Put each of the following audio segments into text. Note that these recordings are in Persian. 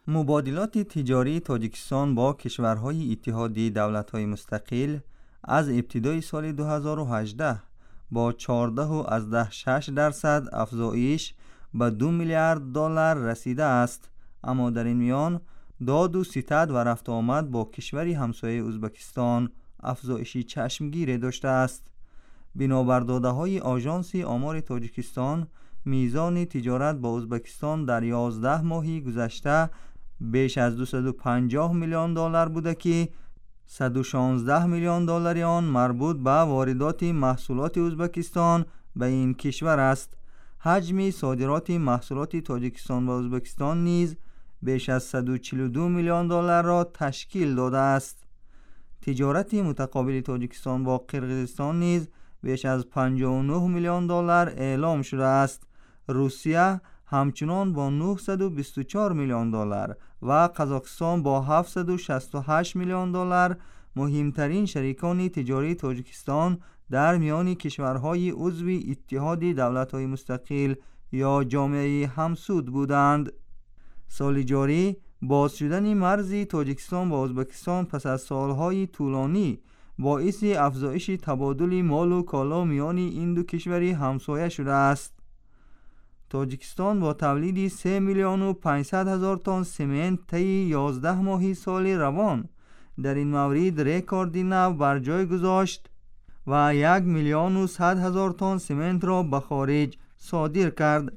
مبادلات تجاری تاجیکستان با کشورهای اتحادیه دولت‌های مستقل از ابتدای سال 2018 با 14.6% افزایش به 2 میلیارد دلار رسیده است. اما در این میان داد و ستد و رفت آمد با کشوری همسایه ازبکستان افزایشی چشمگیر داشته است. بنابر داده‌های آژانس آمار تاجیکستان، میزان تجارت با ازبکستان در 11 ماهی گذشته بیش از 250 میلیون دلار بوده که 116 میلیون دلار آن مربوط به واردات محصولات ازبکستان به این کشور است. حجم صادرات محصولات تاجیکستان و ازبکستان نیز بیش از 142 میلیون دلار را تشکیل داده است. تجارت متقابل تاجیکستان با قرقیزستان نیز بیش از 59 میلیون دلار اعلام شده است. روسیه همچنان با 924 میلیون دلار و قزاقستان با 768 میلیون دلار مهمترین شریکان تجاری تاجیکستان در میان کشورهای عضو اتحاد دولت‌های مستقل یا جامعه همسود بودند. سال جاری باز شدن مرز تاجیکستان با ازبکستان پس از سالهای طولانی باعث افزایش تبادل مال و کالا میان این دو کشوری همسایه شده است. تاجیکستان با تولید 3 میلیون و 500 هزار تن سمنت طی 11 ماهی سال روان در این مورد رکورد نو بر جای گذاشت و 1 میلیون و 100 هزار تن سمنت را به خارج صادر کرد.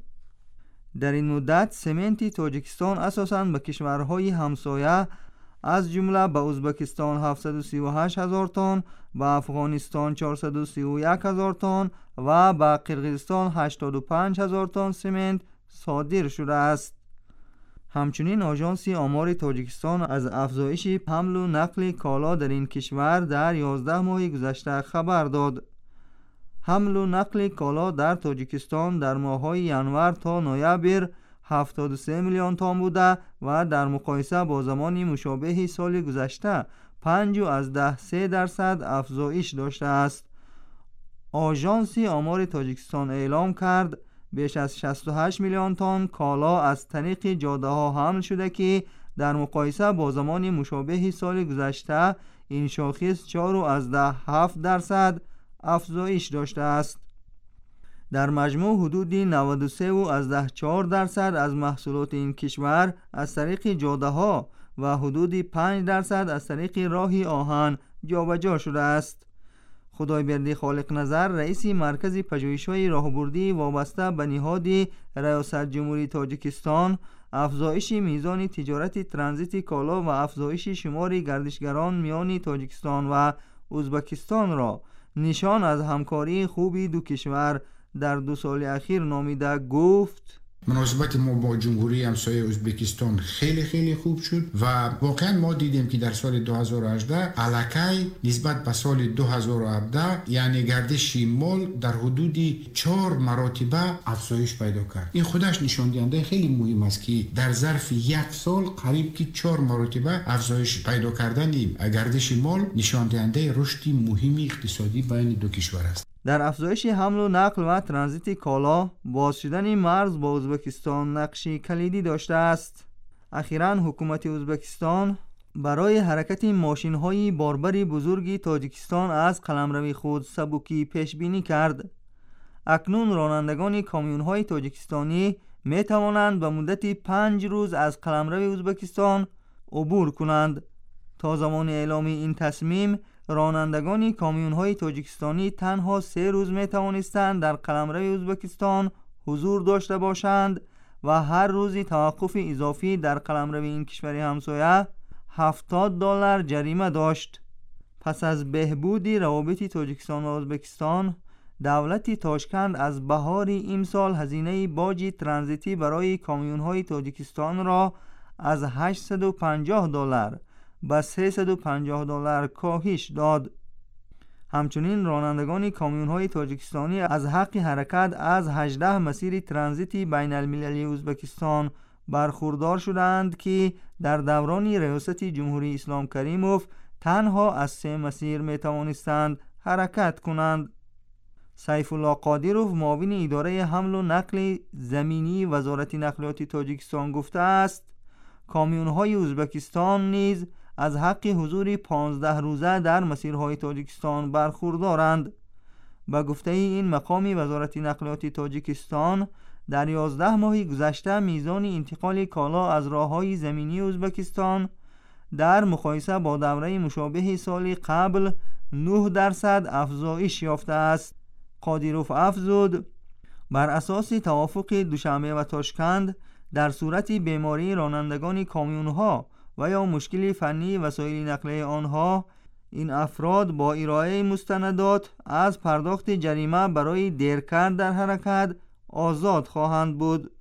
در این مدت سمنت تاجیکستان اساساً به کشورهای همسایه از جمله به ازبکستان 738 هزار تن، به افغانستان 431 هزار تن و به قرقیزستان 85 هزار تن سمنت صادر شده است. همچنین آژانس آمار تاجیکستان از افزایش حمل و نقل کالا در این کشور در 11 ماه گذشته خبر داد. حمل و نقل کالا در تاجیکستان در ماه‌های ینور تا نوامبر 73 میلیون تن بوده و در مقایسه با زمان مشابه سال گذشته 5.3% افزایش داشته است. آژانس آمار تاجیکستان اعلام کرد بیش از 68 میلیون تن کالا از طریق جاده‌ها حمل شده که در مقایسه با زمان مشابه سال گذشته این شاخص 4.7% افزایش داشته است. در مجموع حدود 93.4% از محصولات این کشور از طریق جاده‌ها و حدود 5% از طریق راه آهن جابجا شده است. خدایبرد خالق نظر رئیس مرکز پژوهش‌های راهبردی وابسته به نهاد ریاست جمهوری تاجیکستان، افزایش میزان تجارت ترانزیت کالا و افزایش شمار گردشگران میان تاجیکستان و ازبکستان را نشان از همکاری خوبی دو کشور در 2 سال اخیر نامیده گفت: مناسبت ما با جمهوری همسایه ازبکستان خیلی خوب شد و واقعا ما دیدیم که در سال 2018 الکی نسبت به سال 2017 یعنی گردش مال در حدود 4 مراتبه افزایش پیدا کرد. این خودش نشان دهنده خیلی مهم است که در ظرف 1 سال قریب که 4 مراتبه افزایش پیدا کردن گردش مال نشان دهنده رشد مهم اقتصادی بین دو کشور است. در افزایش حمل و نقل و ترانزیت کالا باز شدن مرز با ازبکستان نقشی کلیدی داشته است. اخیراً حکومت ازبکستان برای حرکت ماشین‌های باربر بزرگ تاجیکستان از قلمرو خود سبکی پیش بینی کرد. اکنون رانندگان کامیون‌های تاجیکستانی می توانند به مدت 5 روز از قلمرو ازبکستان عبور کنند. تا زمان اعلام این تصمیم رانندگان کامیون‌های تاجیکستانی تنها 3 روز می توانستند در قلمرو ازبکستان حضور داشته باشند و هر روزی توقف اضافی در قلمرو این کشور همسایه $70 جریمه داشت. پس از بهبود روابط تاجیکستان و ازبکستان، دولت تاشکند از بهار امسال هزینه باج ترانزیتی برای کامیون‌های تاجیکستان را از $850 به $350 کاهش داد. همچنین رانندگان کامیون‌های تاجیکستانی از حق حرکت از 18 مسیر ترانزیتی بین المللی ازبکستان برخوردار شدند که در دوران ریاست جمهوری اسلام کریموف تنها از 3 مسیر می توانستند حرکت کنند. سیف الله قادروف معاون اداره حمل و نقل زمینی وزارت نقلیات تاجیکستان گفته است: کامیون‌های ازبکستان نیز از حق حضور 15 روزه در مسیرهای تاجیکستان برخوردارند. به گفته این مقام وزارت نقلیات تاجیکستان، در 11 ماه گذشته میزان انتقال کالا از راه‌های زمینی ازبکستان در مقایسه با دوره مشابه سال قبل 9% افزایش یافته است. قادیروف افزود بر اساس توافق دوشنبه و تاشکند در صورت بیماری رانندگان کامیون‌ها و یا مشکل فنی وسایل نقلیه آنها، این افراد با ارائه مستندات از پرداخت جریمه برای دیر کرد در حرکت آزاد خواهند بود.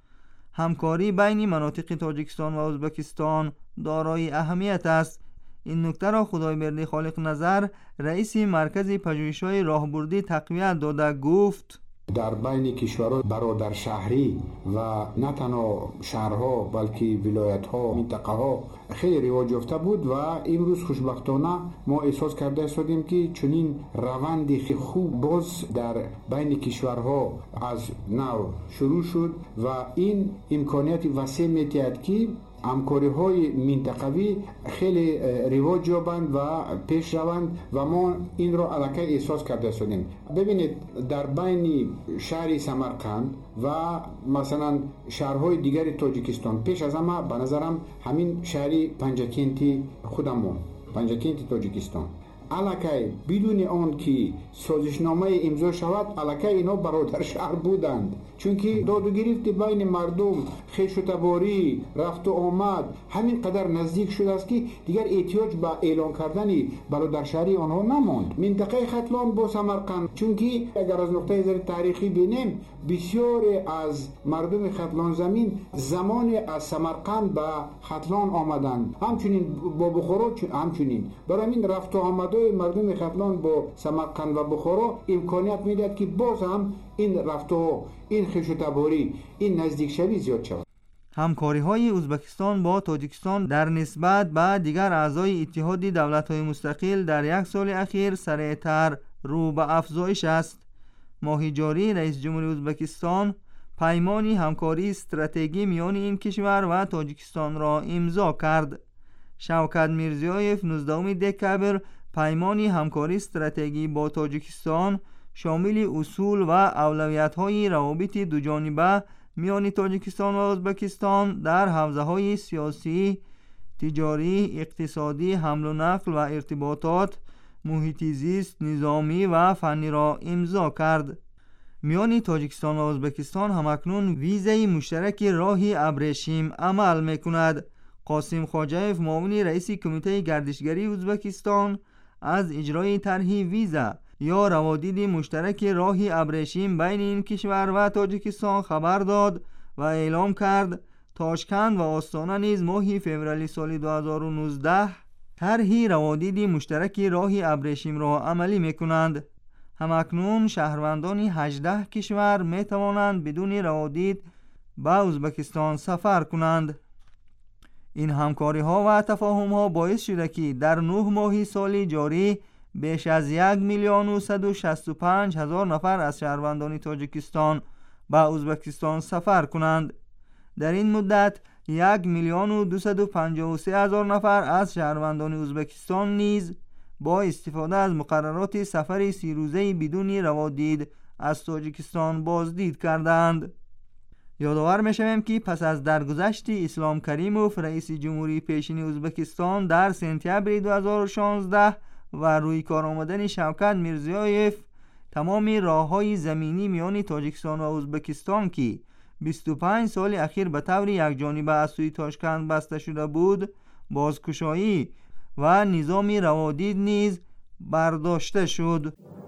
همکاری بین مناطق تاجیکستان و ازبکستان دارای اهمیت است. این نکته را خدایبرده خالق نظر، رئیس مرکز پژوهش‌های راهبردی تقویت داده گفت: در بین کشورها برادر شهری و نه تنها شهرها بلکه ولایت‌ها، منطقه‌ها خیلی رواج یافته بود و امروز خوشبختانه ما احساس کرده هستیم که چنین روند خوب باز در بین کشورها از نو شروع شد و این امکانیت وسیع می‌دهد که همکاری های منطقوی خیلی رواج یابند و پیش روند و ما این را الکی احساس کرده شدیم. ببینید در بین شهر سمرقند و مثلا شهرهای دیگر تاجیکستان، پیش از همه به نظرم همین شهر پنجکینتی خودمون، پنجکینتی تاجیکستان، الکی بدون آن که سازشنامه امضا شود الکی اینا برادر شهر بودند، چون که داد و گریخت بین مردم، خوش و تباری، رفت و آمد همین قدر نزدیک شده است که دیگر احتیاج به اعلان کردن برادر شهری آنها نماند. منطقه ختلان با سمرقند، چون که اگر از نقطه نظر تاریخی بینیم بسیار از مردم ختلان زمین زمان از سمرقند به ختلان آمدند، همچنین با بخارا همچنین. برای این رفت و آمد مردم ختلان با سمرقند و بخارا امکانیت میدهد که باز هم این رفتار، این خوش و تباری، این نزدیک شوی زیاد شود. همکاری های ازبکستان با تاجیکستان در نسبت به دیگر اعضای اتحاد دولت های مستقل در یک سال اخیر سریعتر رو به افزایش است. ماه جاری رئیس جمهوری ازبکستان پیمانی همکاری استراتژی میان این کشور و تاجیکستان را امضا کرد. شوکت میرزیایف 19 دکبر پیمانی همکاری استراتژی با تاجیکستان شامل اصول و اولویت‌های روابط دوجانبه میان تاجیکستان و ازبکستان در حوزه‌های سیاسی، تجاری، اقتصادی، حمل و نقل و ارتباطات، محیط زیست، نظامی و فنی را امضا کرد. میان تاجیکستان و ازبکستان همکنون ویزای مشترک راه ابریشم عمل می‌کند. قاسم خواجه‌اف معاون رئیس کمیته گردشگری ازبکستان از اجرای طرح ویزا یا روادید مشترک راه ابریشم بین این کشور و تاجیکستان خبر داد و اعلام کرد تاشکند و آستانه نیز ماه فوریه سال 2019 طرح روادید مشترک راه ابریشم را عملی می‌کنند. همکنون شهروندان 18 کشور می‌توانند بدون روادید به ازبکستان سفر کنند. این همکاری ها و تفاهم ها باعث شده که در 9 ماه سال جاری بیش از 1,165,000 نفر از شهروندان تاجیکستان به ازبکستان سفر کنند. در این مدت 1,253,000 نفر از شهروندان ازبکستان نیز با استفاده از مقررات سفر 30 روزه بدون روادید از تاجیکستان بازدید کردند. یادآور می‌شویم که پس از درگذشت اسلام کریموف رئیس جمهوری پیشین ازبکستان در سپتامبر 2016 و روی کار آمدن شوکت میرزیایف، تمام راه‌های زمینی میان تاجیکستان و ازبکستان که 25 سال اخیر به طور یکجانبه از سوی تاشکند بسته شده بود، بازگشایی و نظام روادید نیز برداشته شد.